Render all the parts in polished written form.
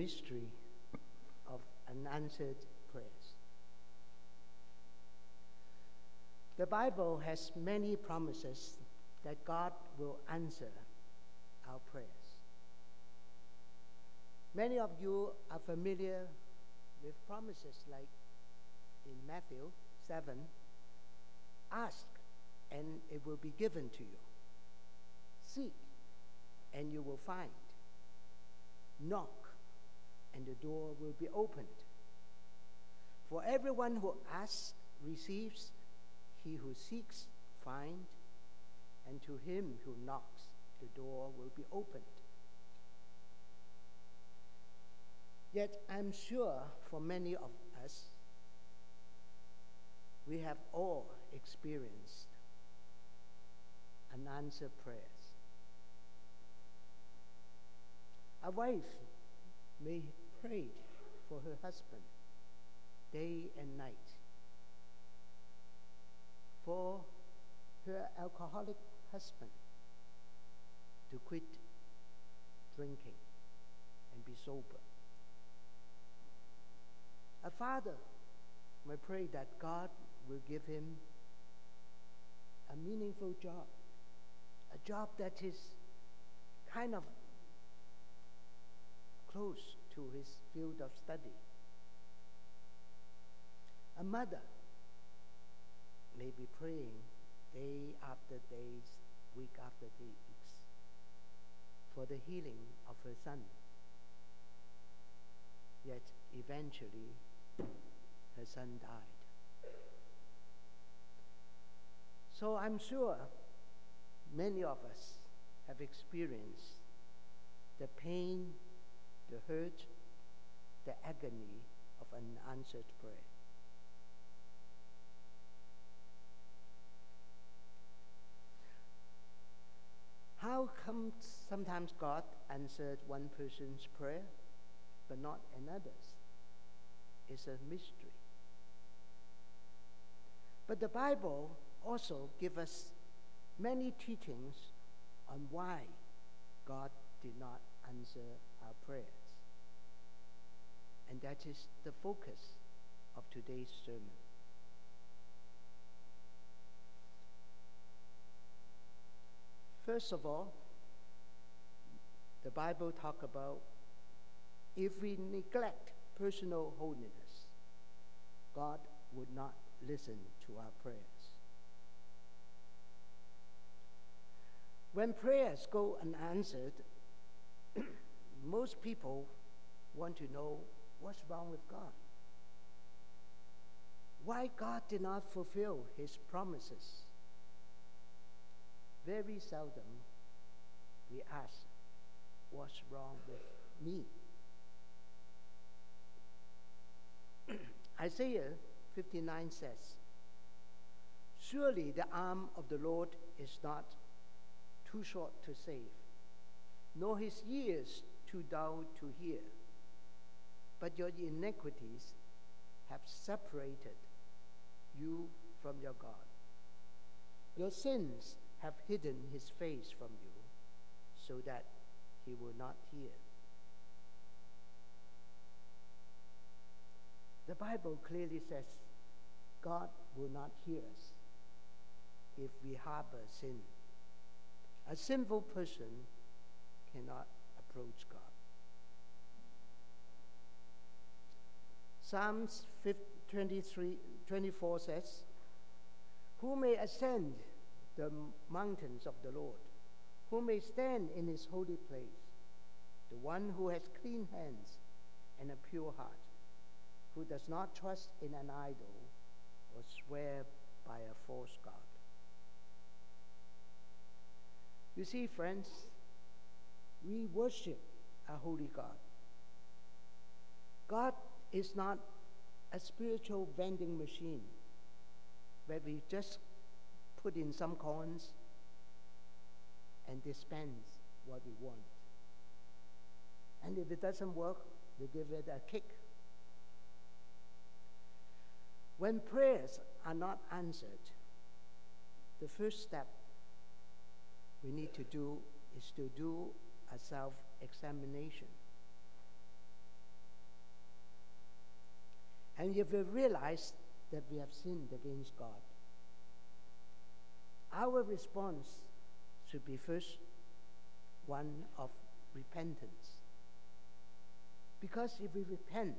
mystery of unanswered prayers. The Bible has many promises that God will answer our prayers. Many of you are familiar with promises like in Matthew 7, ask and it will be given to you. Seek and you will find. Knock and the door will be opened. For everyone who asks receives, he who seeks finds, and to him who knocks the door will be opened. Yet I'm sure for many of us, we have all experienced unanswered prayers. A wife may pray for her husband day and night, for her alcoholic husband to quit drinking and be sober. A father may pray that God will give him a meaningful job, a job that is kind of close to his field of study. A mother may be praying day after days, week after weeks, for the healing of her son. Yet eventually, her son died. So I'm sure many of us have experienced the pain, the hurt, the agony of unanswered prayer. How come sometimes God answered one person's prayer but not another's? It's a mystery. But the Bible also gives us many teachings on why God did not answer our prayers. And that is the focus of today's sermon. First of all, the Bible talks about if we neglect personal holiness, God would not listen to our prayers. When prayers go unanswered, most people want to know what's wrong with God. Why God did not fulfill his promises. Very seldom we ask, what's wrong with me? Isaiah 59 says, surely the arm of the Lord is not too short to save, nor his ears too dull to hear. But your iniquities have separated you from your God. Your sins have hidden his face from you, so that he will not hear. The Bible clearly says God will not hear us if we harbor sin. A sinful person cannot approach God. Psalms 24 says, who may ascend the mountains of the Lord? Who may stand in his holy place? The one who has clean hands and a pure heart, who does not trust in an idol or swear by a false god. You see, friends, we worship a holy God. God is not a spiritual vending machine where we just put in some coins and dispense what we want. And if it doesn't work, we give it a kick. When prayers are not answered, the first step we need to do is to do a self-examination. And if we realize that we have sinned against God, our response should be first one of repentance. Because if we repent,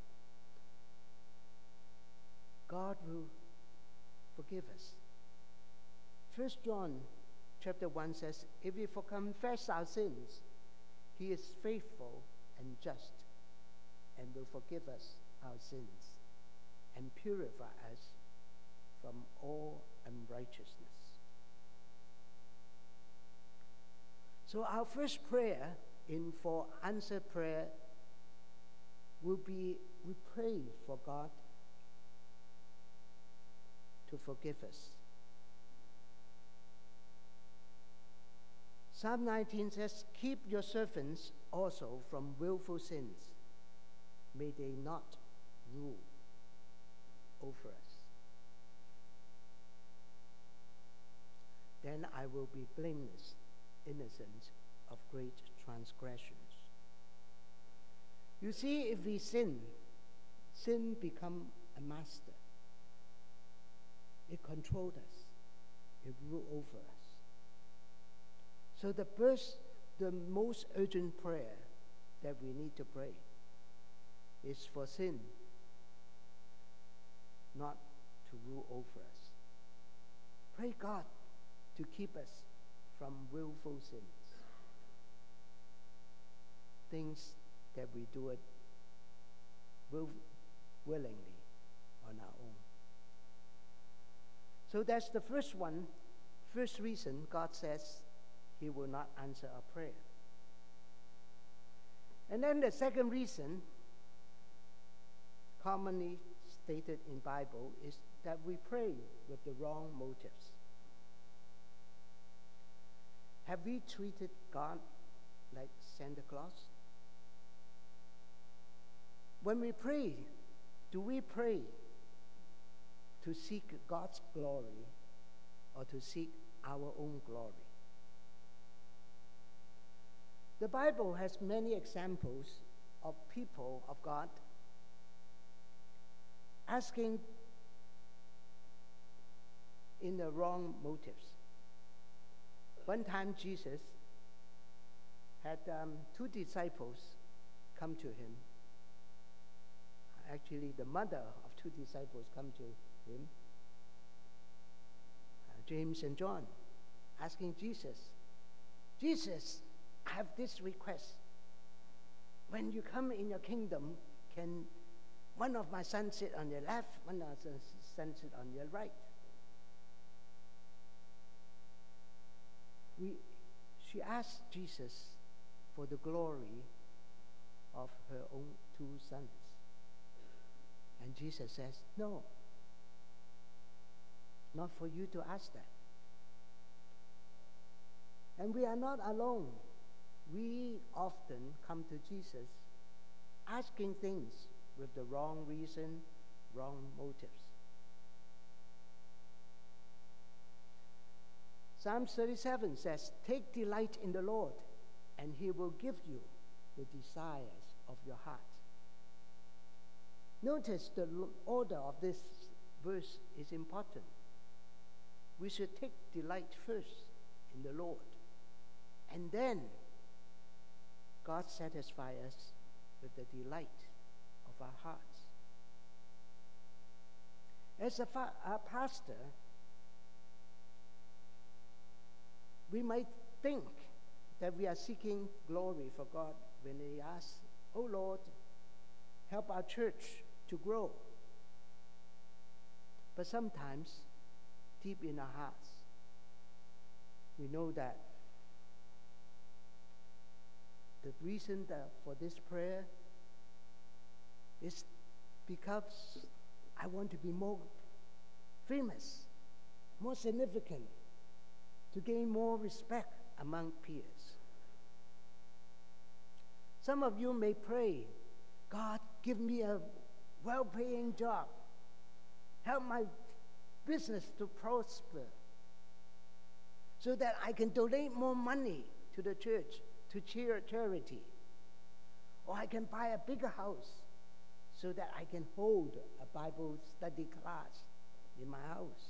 God will forgive us. 1 John chapter 1 says, if we confess our sins, He is faithful and just and will forgive us our sins and purify us from all unrighteousness. So our first prayer for answered prayer will be, we pray for God to forgive us. Psalm 19 says, keep your servants also from willful sins. May they not rule over us. Then I will be blameless, innocent of great transgressions. You see, if we sin become a master. It controls us. It rules over us. So the most urgent prayer that we need to pray is for sin not to rule over us. Pray God to keep us from willful sins. Things that we do it willingly on our own. So that's the first reason God says He will not answer our prayer. And then the second reason, commonly stated in Bible, is that we pray with the wrong motives. Have we treated God like Santa Claus? When we pray, do we pray to seek God's glory or to seek our own glory? The Bible has many examples of people of God asking in the wrong motives. One time Jesus had 2 disciples come to Him. Actually, the mother of 2 disciples come to Him, James and John, asking Jesus, Jesus, I have this request. When you come in your kingdom, can one of my sons sit on your left, one of my sons sit on your right? She asked Jesus for the glory of her own 2 sons. And Jesus says, no, not for you to ask that. And we are not alone. We often come to Jesus asking things with the wrong reason, wrong motives. Psalm 37 says, take delight in the Lord, and He will give you the desires of your heart. Notice the order of this verse is important. We should take delight first in the Lord, and then God satisfies us with the delight of our hearts. As a pastor, we might think that we are seeking glory for God when we ask, oh Lord, help our church to grow. But sometimes, deep in our hearts, we know that the reason for this prayer is because I want to be more famous, more significant, to gain more respect among peers. Some of you may pray, God, give me a well-paying job. Help my business to prosper so that I can donate more money to the church, to charity. Or I can buy a bigger house so that I can hold a Bible study class in my house.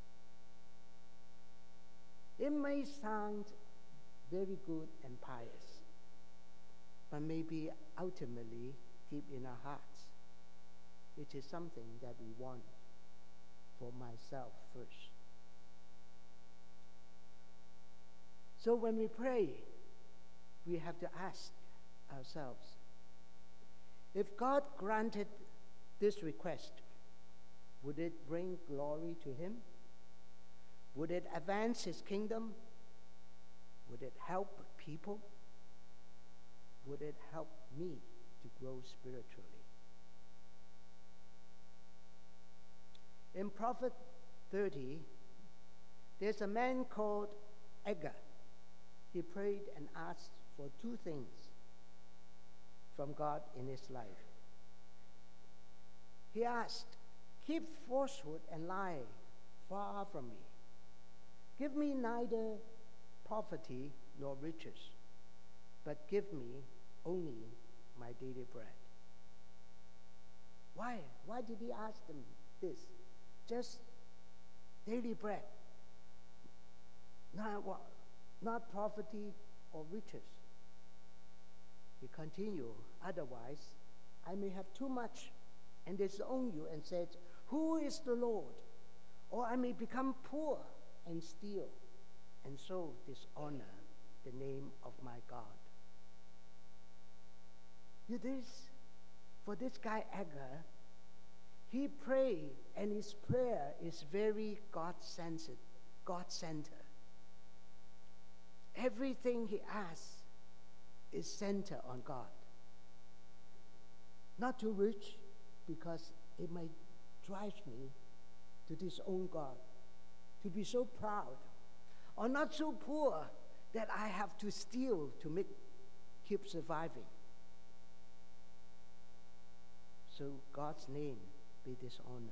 It may sound very good and pious, but maybe ultimately deep in our hearts, it is something that we want for myself first. So when we pray, we have to ask ourselves, if God granted this request, would it bring glory to Him? Would it advance His kingdom? Would it help people? Would it help me to grow spiritually? In Prophet 30, there's a man called Agur. He prayed and asked for two things from God in his life. He asked, keep falsehood and lie far from me. Give me neither poverty nor riches, but give me only my daily bread. Why? Why did he ask them this? Just daily bread. Not poverty or riches. He continued, otherwise I may have too much and disown you and said, who is the Lord? Or I may become poor and steal, and so dishonor the name of my God. For this guy Agur, he prayed, and his prayer is very God-centered. Everything he asks is centered on God. Not too rich, because it might drive me to disown God, to be so proud, or not so poor that I have to steal to keep surviving. So God's name be dishonored.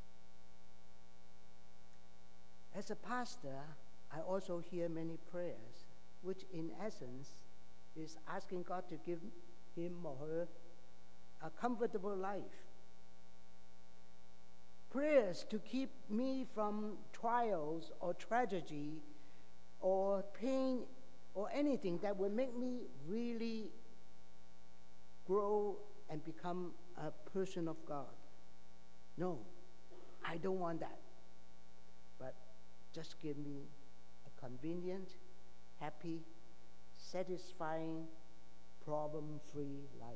As a pastor, I also hear many prayers, which in essence is asking God to give him or her a comfortable life. Prayers to keep me from trials or tragedy or pain or anything that will make me really grow and become a person of God. No, I don't want that. But just give me a convenient, happy, satisfying, problem-free life.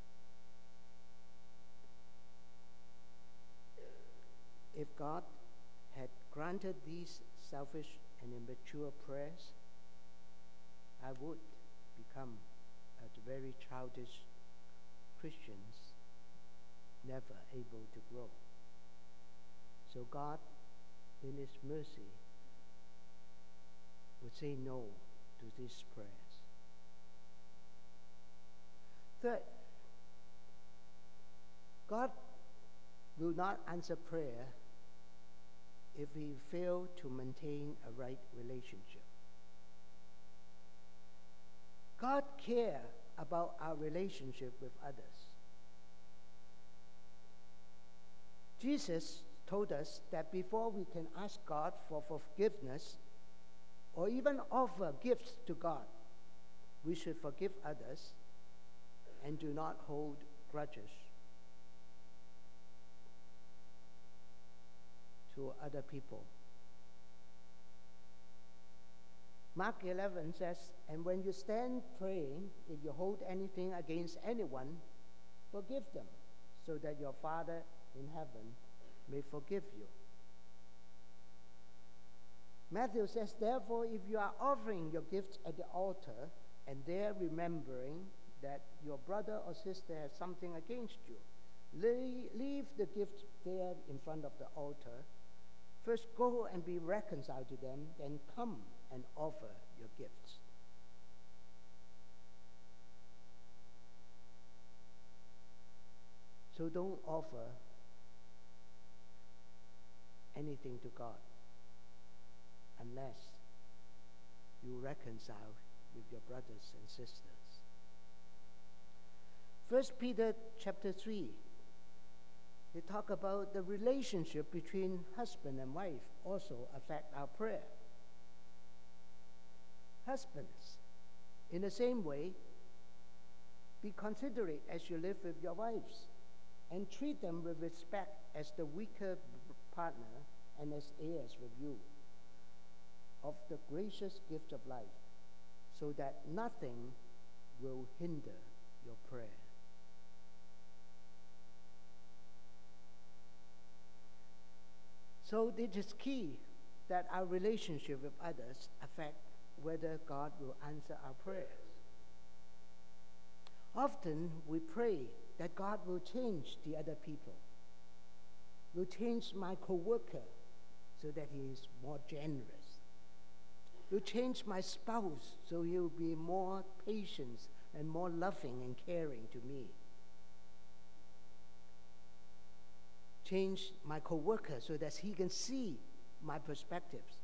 If God had granted these selfish and immature prayers, I would become a very childish Christian, never able to grow. So God, in His mercy, would say no to these prayers. Third, God will not answer prayer if we fail to maintain a right relationship. God cares about our relationship with others. Jesus told us that before we can ask God for forgiveness or even offer gifts to God, we should forgive others and do not hold grudges to other people. Mark 11 says, and when you stand praying, if you hold anything against anyone, forgive them, so that your Father in heaven may forgive you. Matthew says, therefore, if you are offering your gifts at the altar, and there remembering that your brother or sister has something against you, leave the gift there in front of the altar. First go and be reconciled to them, then come and offer your gifts. So don't offer anything to God unless you reconcile with your brothers and sisters. 1 Peter chapter 3 They talk about the relationship between husband and wife also affect our prayer. Husbands, in the same way, be considerate as you live with your wives and treat them with respect as the weaker partner and as heirs with you of the gracious gift of life, so that nothing will hinder your prayer. So it is key that our relationship with others affect whether God will answer our prayers. Often we pray that God will change the other people, will change my co-worker so that he is more generous, will change my spouse so he will be more patient and more loving and caring to me. Change my co-worker so that he can see my perspectives.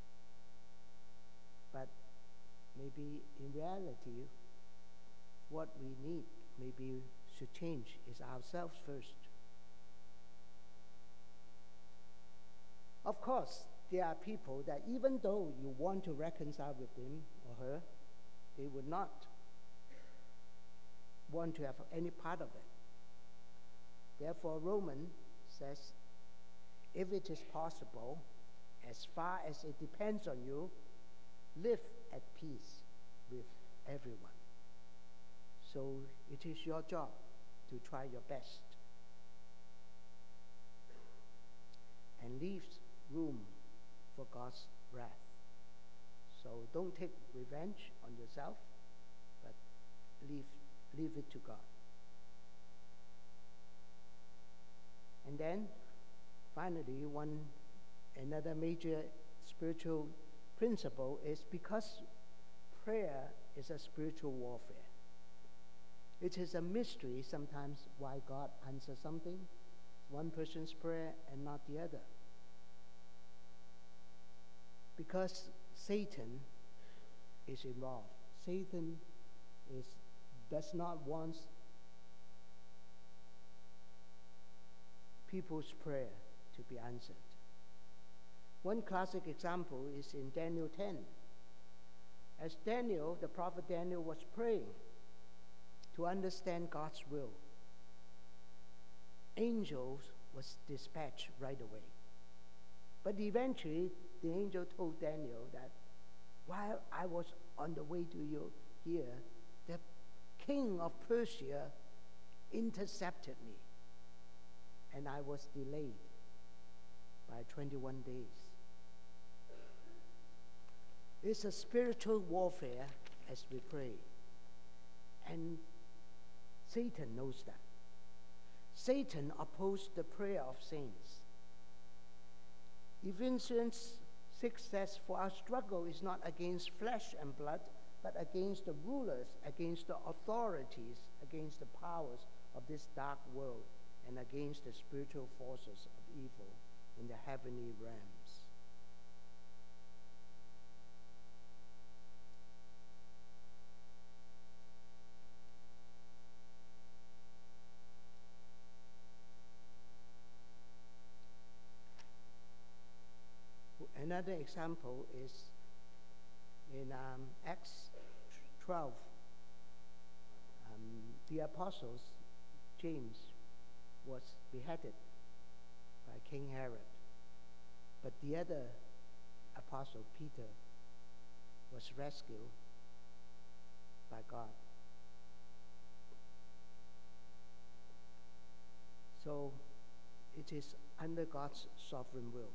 But maybe in reality, what we need maybe should change is ourselves first. Of course, there are people that even though you want to reconcile with him or her, they would not want to have any part of it. Therefore, Romans says, if it is possible, as far as it depends on you, live at peace with everyone. So it is your job to try your best and leave room for God's wrath. So don't take revenge on yourself, but leave it to God. And then, finally, another major spiritual principle is because prayer is a spiritual warfare. It is a mystery sometimes why God answers something, one person's prayer and not the other. Because Satan is involved. Satan does not want people's prayer to be answered. One classic example is in Daniel 10. As Daniel, the prophet Daniel, was praying to understand God's will, angels was dispatched right away. But eventually, the angel told Daniel that while I was on the way to you here, the king of Persia intercepted me, and I was delayed by 21 days. It's a spiritual warfare as we pray. And Satan knows that. Satan opposed the prayer of saints. Ephesians 6 says, "For our struggle is not against flesh and blood, but against the rulers, against the authorities, against the powers of this dark world, and against the spiritual forces of evil in the heavenly realms." Another example is in Acts 12. The apostles, James, was beheaded by King Herod. But the other apostle, Peter, was rescued by God. So it is under God's sovereign will.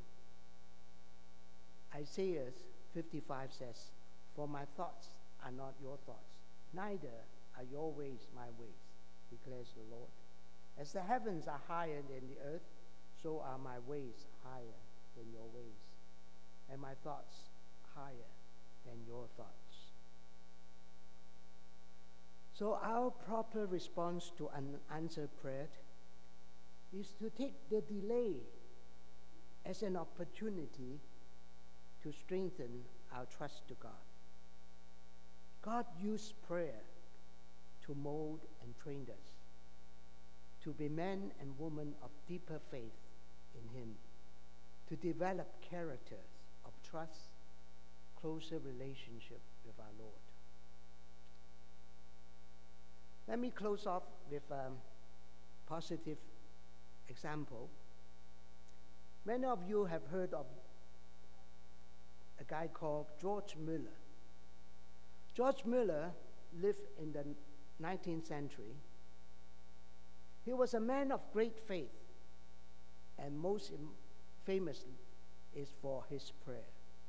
Isaiah 55 says, "For my thoughts are not your thoughts, neither are your ways my ways, declares the Lord. As the heavens are higher than the earth, so are my ways higher than your ways, and my thoughts higher than your thoughts." So our proper response to unanswered prayer is to take the delay as an opportunity to strengthen our trust to God. God used prayer to mold and train us, to be men and women of deeper faith in Him, to develop characters of trust, closer relationship with our Lord. Let me close off with a positive example. Many of you have heard of a guy called George Mueller. George Mueller lived in the 19th century. He was a man of great faith, and most famous is for his prayer.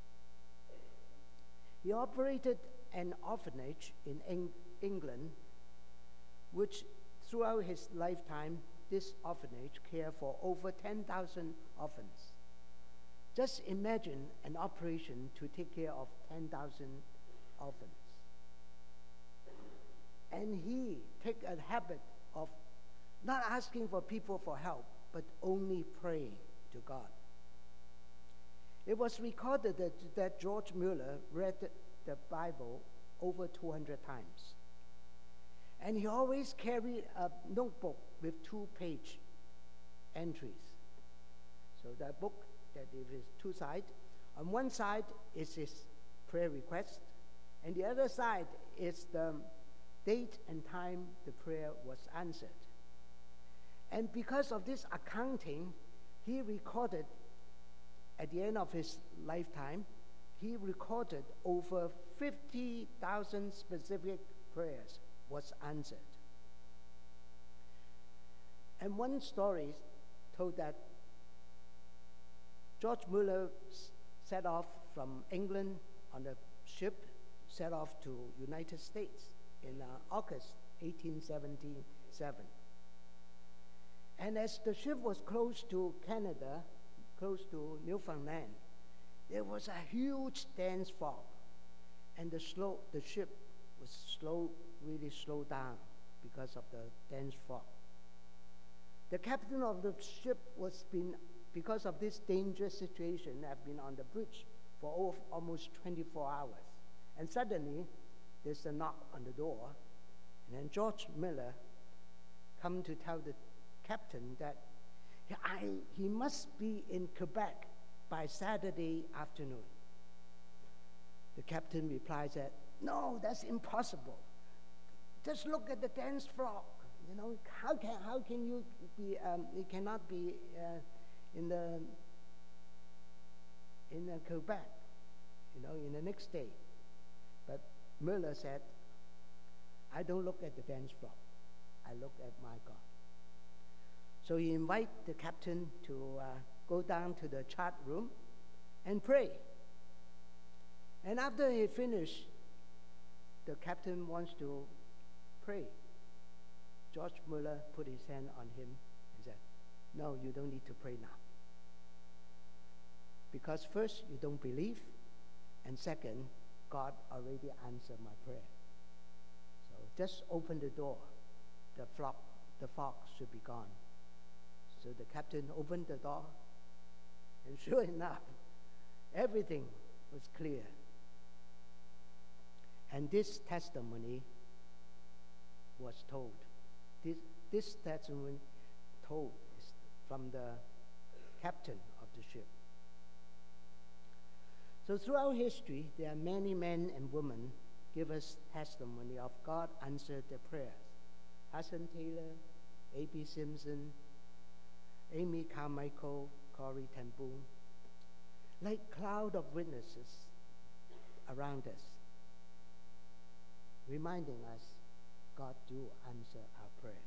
He operated an orphanage in England, which throughout his lifetime, this orphanage cared for over 10,000 orphans. Just imagine an operation to take care of 10,000 orphans. And he took a habit of not asking for people for help, but only praying to God. It was recorded that George Mueller read the Bible over 200 times. And he always carried a notebook with 2-page entries. So that book, that is 2 sides. On one side is his prayer request, and the other side is the date and time the prayer was answered. And because of this accounting, he recorded, at the end of his lifetime, he recorded over 50,000 specific prayers was answered. And one story told that George Mueller set off from England on a ship, set off to United States in August 1877. And as the ship was close to Canada, close to Newfoundland, there was a huge dense fog, and the ship was really slowed down because of the dense fog. The captain of the ship because of this dangerous situation, had been on the bridge for almost 24 hours. And suddenly, there's a knock on the door, and then George Mueller come to tell the captain that he must be in Quebec by Saturday afternoon. The captain replies that, no, that's impossible. Just look at the dense fog. You know, how can you be? It cannot be in Quebec. You know, in the next day. But Mueller said, I don't look at the dense fog. I look at my God. So he invited the captain to go down to the chart room and pray. And after he finished, the captain wants to pray. George Mueller put his hand on him and said, no, you don't need to pray now. Because first, you don't believe, and second, God already answered my prayer. So just open the door. The fog should be gone. So the captain opened the door, and sure enough, everything was clear. And this testimony was told. This testimony told is from the captain of the ship. So throughout history, there are many men and women give us testimony of God answered their prayers. Hudson Taylor, A.B. Simpson, Amy Carmichael, Corrie ten Boom, like cloud of witnesses around us, reminding us God do answer our prayers.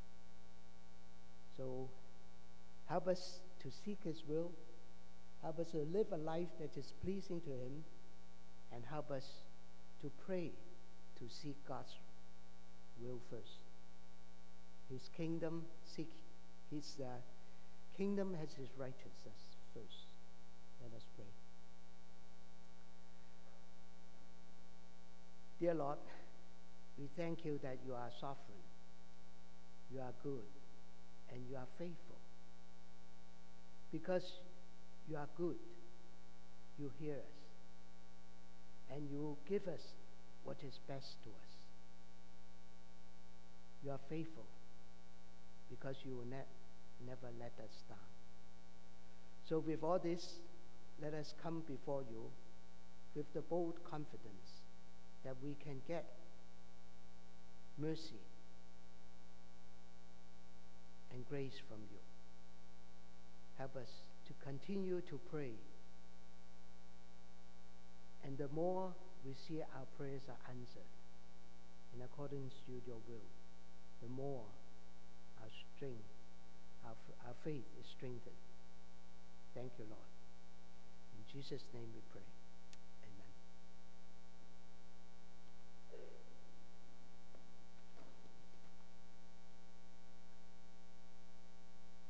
So help us to seek His will, help us to live a life that is pleasing to Him, and help us to pray to seek God's will first. His kingdom, seek His kingdom has His righteousness first. Let us pray. Dear Lord, we thank You that You are sovereign, You are good, and You are faithful. Because You are good, You hear us, and You give us what is best to us. You are faithful. because you will never let us down. So with all this, let us come before you with the bold confidence that we can get mercy and grace from you. Help us to continue to pray. And the more we see our prayers are answered in accordance to your will, the more our strength, our faith is strengthened. Thank you, Lord. In Jesus' name we pray.